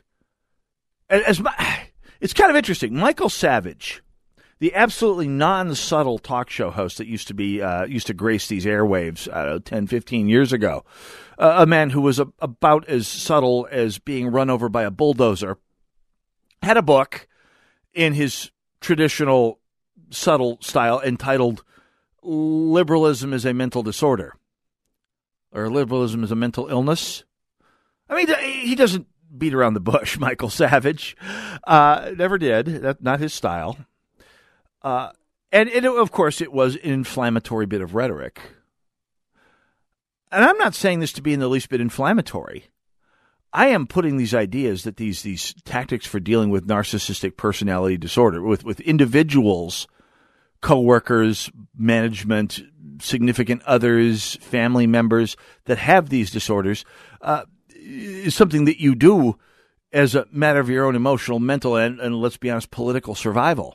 it's kind of interesting. Michael Savage, the absolutely non-subtle talk show host that used to grace these airwaves 10, 15 years ago, a man who was about as subtle as being run over by a bulldozer, had a book in his traditional subtle style entitled Liberalism is a Mental Disorder, or Liberalism is a Mental Illness. I mean, he doesn't beat around the bush, Michael Savage. Never did. That's not his style. And of course, it was an inflammatory bit of rhetoric. And I'm not saying this to be in the least bit inflammatory. I am putting these ideas that these tactics for dealing with narcissistic personality disorder, with individuals, coworkers, management, significant others, family members that have these disorders, is something that you do as a matter of your own emotional, mental, and let's be honest, political survival.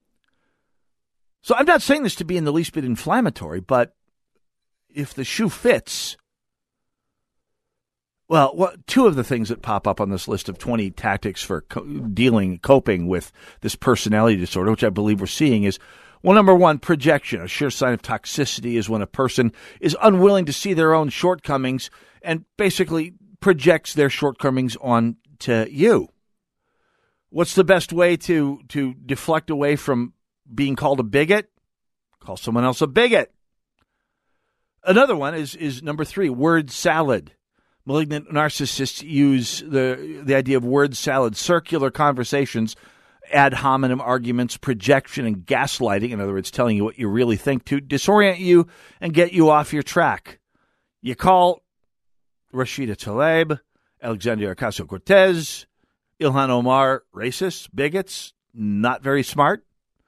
So I'm not saying this to be in the least bit inflammatory, but if the shoe fits, Well, two of the things that pop up on this list of 20 tactics for coping with this personality disorder, which I believe we're seeing, is, well, number one, projection. A sure sign of toxicity is when a person is unwilling to see their own shortcomings and basically projects their shortcomings onto you. What's the best way to deflect away from being called a bigot? Call someone else a bigot. Another one is number three, word salad. Malignant narcissists use the idea of word salad, circular conversations, ad hominem arguments, projection, and gaslighting, in other words, telling you what you really think, to disorient you and get you off your track. You call Rashida Tlaib, Alexandria Ocasio-Cortez, Ilhan Omar racists, bigots, not very smart.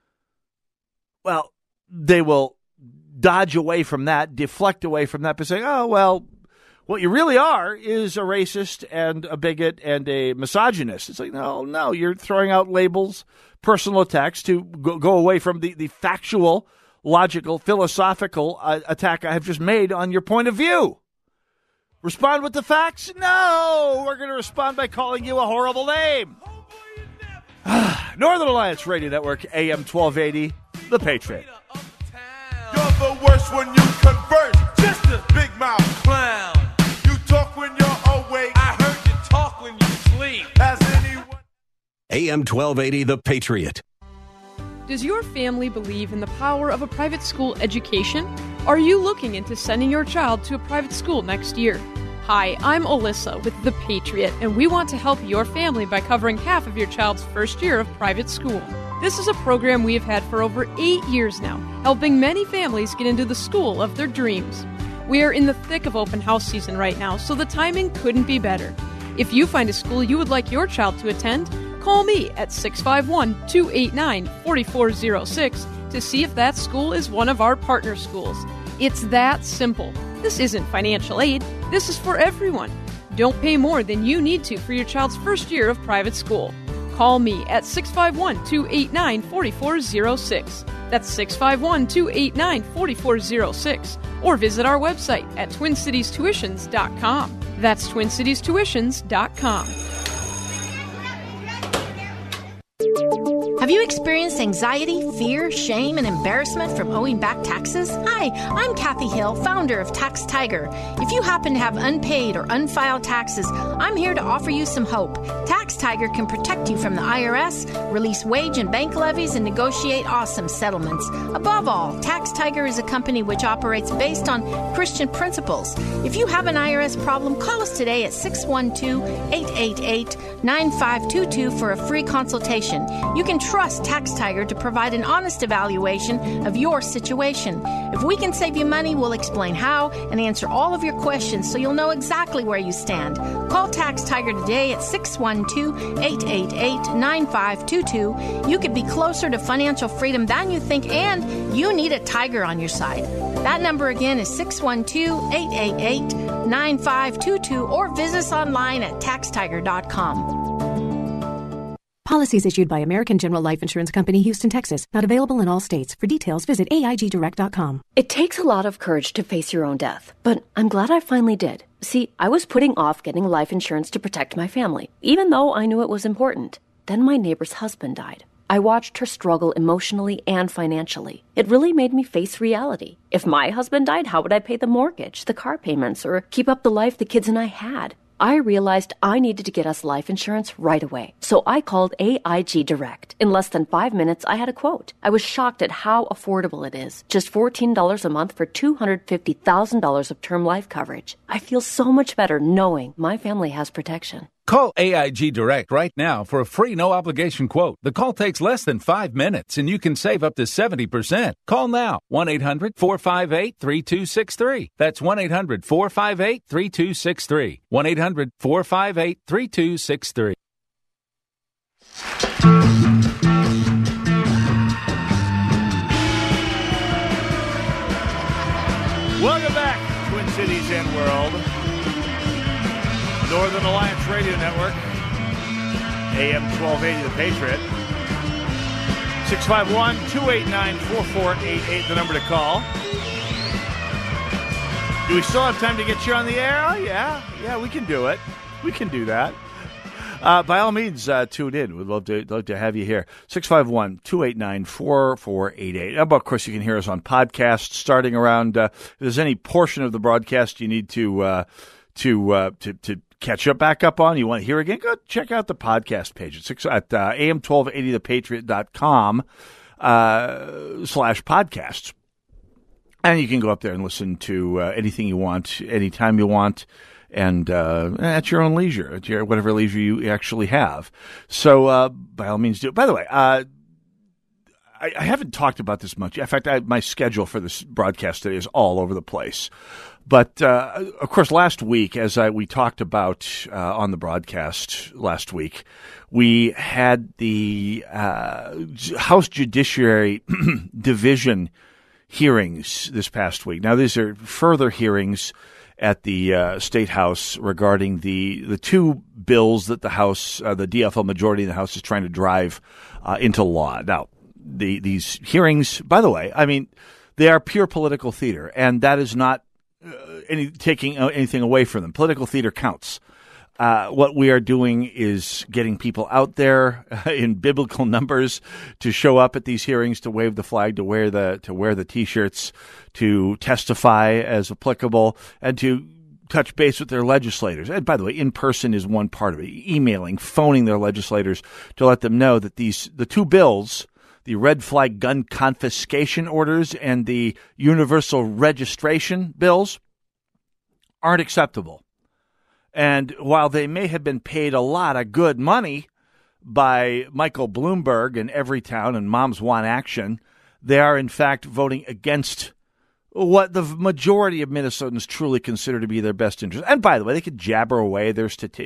Well, they will dodge away from that, deflect away from that by saying, oh, well, what you really are is a racist and a bigot and a misogynist. It's like, no, you're throwing out labels, personal attacks to go away from the factual, logical, philosophical attack I have just made on your point of view. Respond with the facts? No, we're going to respond by calling you a horrible name. Northern Alliance Radio Network, AM 1280, The Patriot. You're the worst when you converse, just a big mouth clown. You talk when you're awake. I heard you talk when you sleep. Has anyone? AM 1280, The Patriot. Does your family believe in the power of a private school education? Are you looking into sending your child to a private school next year? Hi, I'm Alyssa with The Patriot, and we want to help your family by covering half of your child's first year of private school. This is a program we have had for over 8 years now, helping many families get into the school of their dreams. We are in the thick of open house season right now, so the timing couldn't be better. If you find a school you would like your child to attend, call me at 651-289-4406 to see if that school is one of our partner schools. It's that simple. This isn't financial aid. This is for everyone. Don't pay more than you need to for your child's first year of private school. Call me at 651-289-4406. That's 651-289-4406. Or visit our website at TwinCitiesTuitions.com. That's TwinCitiesTuitions.com. Have you experienced anxiety, fear, shame, and embarrassment from owing back taxes? Hi, I'm Kathy Hill, founder of Tax Tiger. If you happen to have unpaid or unfiled taxes, I'm here to offer you some hope. Tax Tiger can protect you from the IRS, release wage and bank levies, and negotiate awesome settlements. Above all, Tax Tiger is a company which operates based on Christian principles. If you have an IRS problem, call us today at 612-888-9522 for a free consultation. You can trust Tax Tiger to provide an honest evaluation of your situation. If we can save you money, we'll explain how and answer all of your questions so you'll know exactly where you stand. Call Tax Tiger today at 612-888-9522. You could be closer to financial freedom than you think, and you need a tiger on your side. That number again is 612-888-9522, or visit us online at taxtiger.com. Policies issued by American General Life Insurance Company, Houston, Texas. Not available in all states. For details, visit AIGdirect.com. It takes a lot of courage to face your own death, but I'm glad I finally did. See, I was putting off getting life insurance to protect my family, even though I knew it was important. Then my neighbor's husband died. I watched her struggle emotionally and financially. It really made me face reality. If my husband died, how would I pay the mortgage, the car payments, or keep up the life the kids and I had? I realized I needed to get us life insurance right away. So I called AIG Direct. In less than 5 minutes, I had a quote. I was shocked at how affordable it is. Just $14 a month for $250,000 of term life coverage. I feel so much better knowing my family has protection. Call AIG Direct right now for a free no-obligation quote. The call takes less than 5 minutes, and you can save up to 70%. Call now, 1-800-458-3263. That's 1-800-458-3263. 1-800-458-3263. Welcome back, Twin Cities and World. Northern Alliance Radio Network, AM 1280, The Patriot. 651-289-4488, the number to call. Do we still have time to get you on the air? Oh, yeah, we can do it. We can do that. By all means, tune in. We'd love to have you here. 651-289-4488. Of course, you can hear us on podcasts starting around. If there's any portion of the broadcast you need to catch up back up on, you want to hear again, go check out the podcast page at am1280thepatriot.com /podcasts. And you can go up there and listen to anything you want, anytime you want, and at your own leisure, at your whatever leisure you actually have. So by all means, do it. By the way, I haven't talked about this much. In fact, my schedule for this broadcast today is all over the place. But, of course, last week, as we talked about on the broadcast last week, we had the House Judiciary Division hearings this past week. Now, these are further hearings at the State House regarding the two bills that the House, the DFL majority in the House is trying to drive into law. Now, these hearings, by the way, I mean, they are pure political theater, and that is not taking anything away from them. Political theater counts. What we are doing is getting people out there in biblical numbers to show up at these hearings, to wave the flag, to wear the T-shirts, to testify as applicable, and to touch base with their legislators. And by the way, in person is one part of it. Emailing, phoning their legislators to let them know that the two bills, the red flag gun confiscation orders and the universal registration bills, aren't acceptable. And while they may have been paid a lot of good money by Michael Bloomberg and Everytown and Moms Want Action, they are in fact voting against what the majority of Minnesotans truly consider to be their best interest. And by the way, they could jabber away their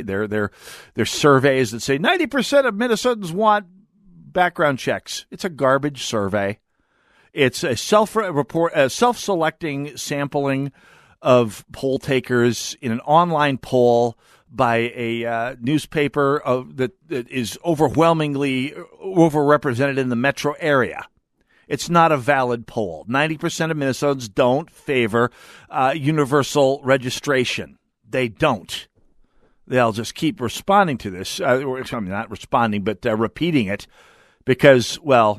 surveys that say 90% of Minnesotans want background checks. It's a garbage survey. It's a self-selecting sampling of poll takers in an online poll by a newspaper that is overwhelmingly overrepresented in the metro area. It's not a valid poll. 90% of Minnesotans don't favor universal registration. They don't. They'll just keep responding to this. Not responding, but repeating it because, well,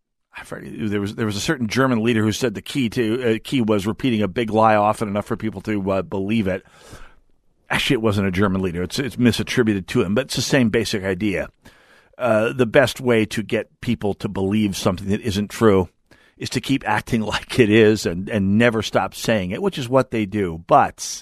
there was a certain German leader who said the key was repeating a big lie often enough for people to believe it. Actually, it wasn't a German leader. It's misattributed to him, but it's the same basic idea. The best way to get people to believe something that isn't true is to keep acting like it is and never stop saying it, which is what they do. But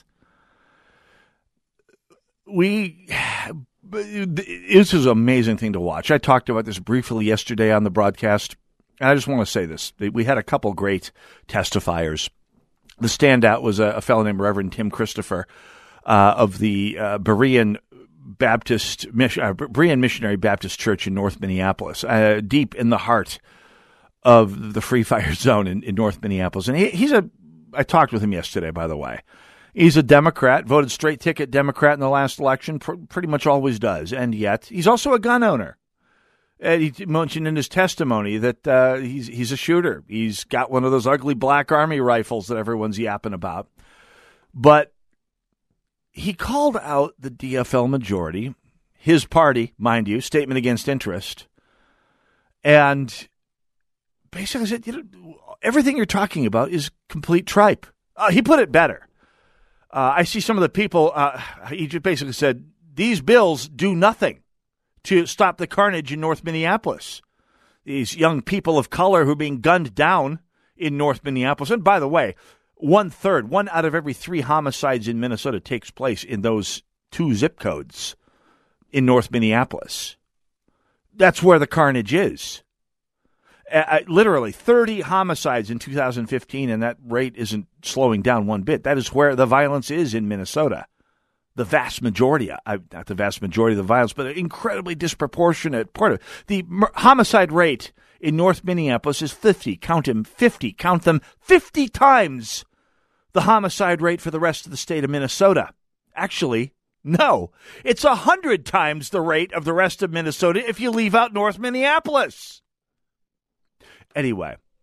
this is an amazing thing to watch. I talked about this briefly yesterday on the broadcast. And I just want to say this. We had a couple great testifiers. The standout was a fellow named Reverend Tim Christopher of the Berean Missionary Baptist Church in North Minneapolis, deep in the heart of the Free Fire Zone in North Minneapolis. And I talked with him yesterday, by the way. He's a Democrat, voted straight ticket Democrat in the last election, pretty much always does. And yet he's also a gun owner. And he mentioned in his testimony that he's a shooter. He's got one of those ugly Black Army rifles that everyone's yapping about. But he called out the DFL majority, his party, mind you, statement against interest, and basically said, everything you're talking about is complete tripe. He put it better. I see some of the people, he just basically said, these bills do nothing to stop the carnage in North Minneapolis. These young people of color who are being gunned down in North Minneapolis. And by the way, 1/3, 1 out of every 3 homicides in Minnesota takes place in those 2 zip codes in North Minneapolis. That's where the carnage is. Literally 30 homicides in 2015, and that rate isn't slowing down one bit. That is where the violence is in Minnesota. The vast majority, not the vast majority of the violence, but an incredibly disproportionate part of it. The homicide rate in North Minneapolis is 50. Count them 50 times the homicide rate for the rest of the state of Minnesota. Actually, no, it's 100 times the rate of the rest of Minnesota if you leave out North Minneapolis. Anyway,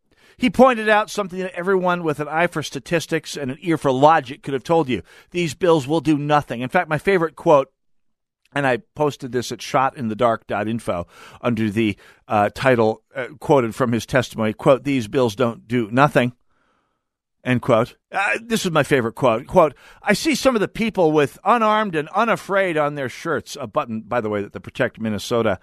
He pointed out something that everyone with an eye for statistics and an ear for logic could have told you. These bills will do nothing. In fact, my favorite quote, and I posted this at shotinthedark.info under the title quoted from his testimony, quote, "These bills don't do nothing," end quote. This is my favorite quote. Quote, "I see some of the people with unarmed and unafraid on their shirts," a button, by the way, that the Protect Minnesota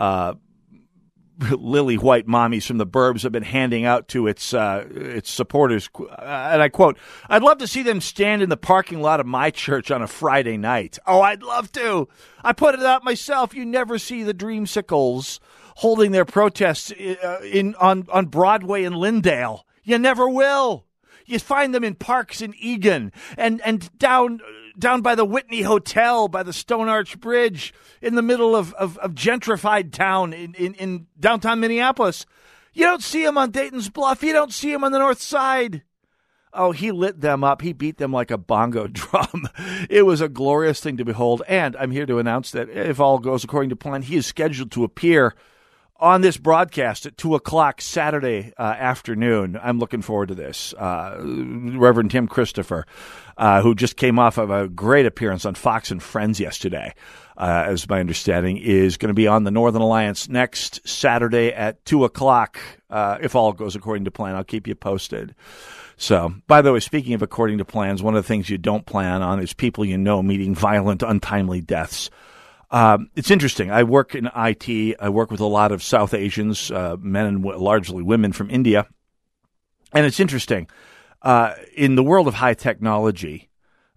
lily white mommies from the burbs have been handing out to its supporters. And I quote, "I'd love to see them stand in the parking lot of my church on a Friday night." Oh, I'd love to. I put it out myself. You never see the Dreamsicles holding their protests on Broadway in Lindale. You never will. You find them in parks in Eagan and down by the Whitney Hotel, by the Stone Arch Bridge, in the middle of gentrified town in downtown Minneapolis. You don't see them on Dayton's Bluff. You don't see them on the north side. Oh, he lit them up. He beat them like a bongo drum. It was a glorious thing to behold. And I'm here to announce that if all goes according to plan, he is scheduled to appear on this broadcast at 2 o'clock Saturday afternoon. I'm looking forward to this. Reverend Tim Christopher, who just came off of a great appearance on Fox and Friends yesterday, as my understanding, is going to be on the Northern Alliance next Saturday at 2 o'clock. If all goes according to plan, I'll keep you posted. So, by the way, speaking of according to plans, one of the things you don't plan on is people you know meeting violent, untimely deaths. It's interesting. I work in IT. I work with a lot of South Asians, men and largely women from India. And it's interesting. In the world of high technology,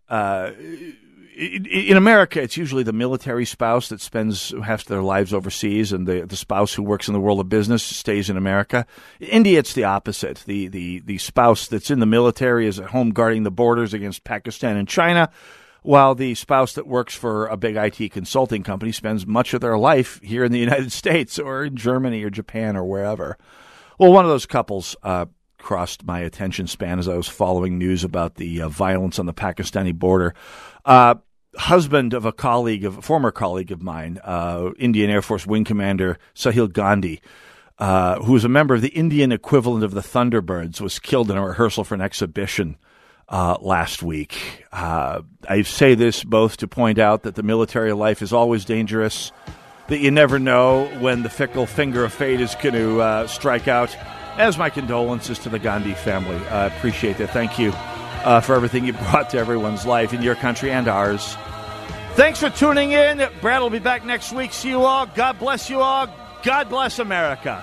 in America, it's usually the military spouse that spends half their lives overseas, and the spouse who works in the world of business stays in America. In India, it's the opposite. The spouse that's in the military is at home guarding the borders against Pakistan and China, while the spouse that works for a big IT consulting company spends much of their life here in the United States or in Germany or Japan or wherever. Well, one of those couples crossed my attention span as I was following news about the violence on the Pakistani border. Husband of a former colleague of mine, Indian Air Force Wing Commander Sahil Gandhi, who was a member of the Indian equivalent of the Thunderbirds, was killed in a rehearsal for an exhibition last week. I say this both to point out that the military life is always dangerous, that you never know when the fickle finger of fate is going to strike out. As my condolences to the Gandhi family. I appreciate that. Thank you for everything you brought to everyone's life in your country and ours. Thanks for tuning in. Brad will be back next week. See you all. God bless you all. God bless America.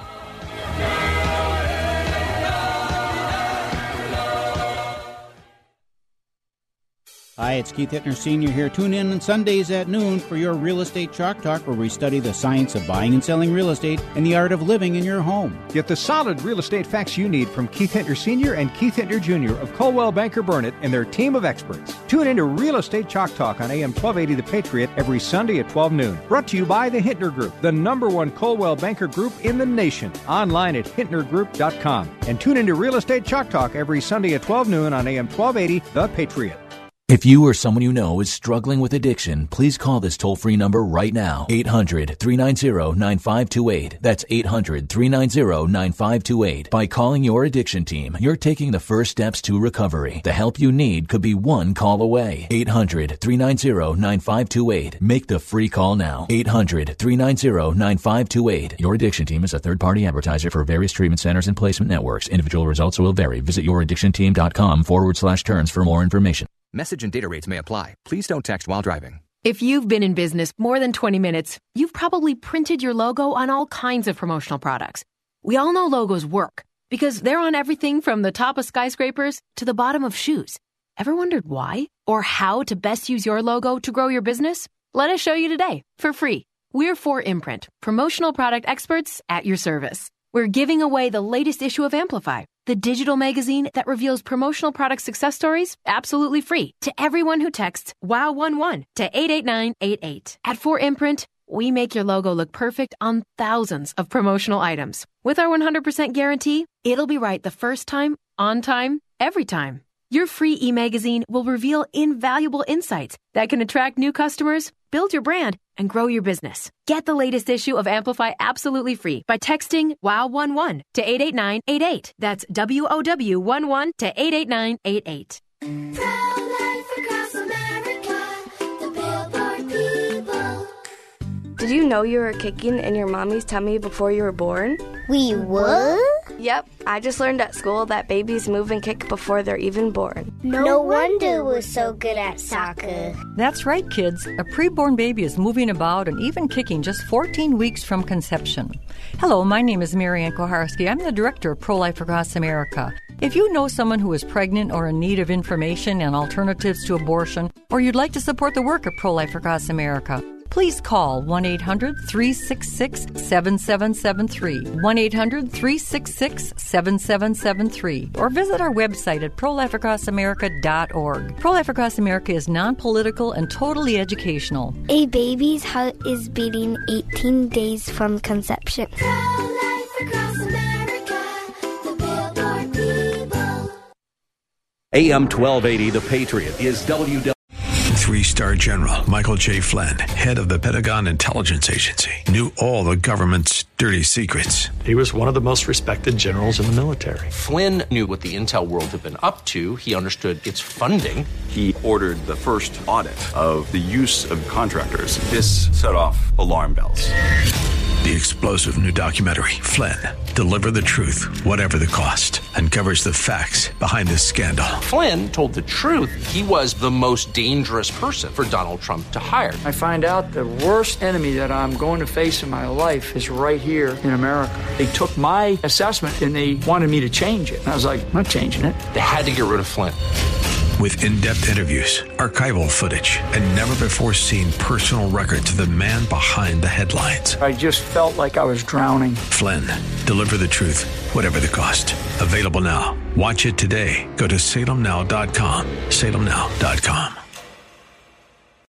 Hi, it's Keith Hittner Sr. here. Tune in on Sundays at noon for your Real Estate Chalk Talk, where we study the science of buying and selling real estate and the art of living in your home. Get the solid real estate facts you need from Keith Hittner Sr. and Keith Hittner Jr. of Coldwell Banker Burnett and their team of experts. Tune into Real Estate Chalk Talk on AM 1280 The Patriot every Sunday at 12 noon. Brought to you by the Hittner Group, the #1 Coldwell Banker Group in the nation. Online at HittnerGroup.com. And tune into Real Estate Chalk Talk every Sunday at 12 noon on AM 1280 The Patriot. If you or someone you know is struggling with addiction, please call this toll-free number right now. 800-390-9528. That's 800-390-9528. By calling your addiction team, you're taking the first steps to recovery. The help you need could be one call away. 800-390-9528. Make the free call now. 800-390-9528. Your addiction team is a third-party advertiser for various treatment centers and placement networks. Individual results will vary. Visit youraddictionteam.com/terms for more information. Message and data rates may apply. Please don't text while driving. If you've been in business more than 20 minutes, you've probably printed your logo on all kinds of promotional products. We all know logos work because they're on everything from the top of skyscrapers to the bottom of shoes. Ever wondered why or how to best use your logo to grow your business? Let us show you today for free. We're 4imprint, promotional product experts at your service. We're giving away the latest issue of Amplify, the digital magazine that reveals promotional product success stories absolutely free to everyone who texts WOW11 to 88988. At 4imprint, we make your logo look perfect on thousands of promotional items. With our 100% guarantee, it'll be right the first time, on time, every time. Your free e-magazine will reveal invaluable insights that can attract new customers build your brand, and grow your business. Get the latest issue of Amplify absolutely free by texting WOW11 to 88988. That's WOW11 to 88988. Did you know you were kicking in your mommy's tummy before you were born? We were? Yep, I just learned at school that babies move and kick before they're even born. No wonder we're so good at soccer. That's right, kids. A preborn baby is moving about and even kicking just 14 weeks from conception. Hello, my name is Marianne Koharski. I'm the director of Pro-Life Across America. If you know someone who is pregnant or in need of information and alternatives to abortion, or you'd like to support the work of Pro-Life Across America, please call 1-800-366-7773, 1-800-366-7773, or visit our website at prolifeacrossamerica.org. Pro-Life Across America is non-political and totally educational. A baby's heart is beating 18 days from conception. Pro-Life Across America, the Billboard people. AM 1280, The Patriot, is WW. Three-star General Michael J. Flynn, head of the Pentagon Intelligence Agency, knew all the government's dirty secrets. He was one of the most respected generals in the military. Flynn knew what the intel world had been up to. He understood its funding. He ordered the first audit of the use of contractors. This set off alarm bells. The explosive new documentary, Flynn, Deliver the Truth, Whatever the Cost, uncovers the facts behind this scandal. Flynn told the truth. He was the most dangerous person for Donald Trump to hire. I find out the worst enemy that I'm going to face in my life is right here in America. They took my assessment and they wanted me to change it. And I was like, I'm not changing it. They had to get rid of Flynn. With in-depth interviews, archival footage, and never-before-seen personal records of the man behind the headlines. I just felt like I was drowning. Flynn, Deliver the Truth, Whatever the Cost. Available now. Watch it today. Go to salemnow.com. salemnow.com.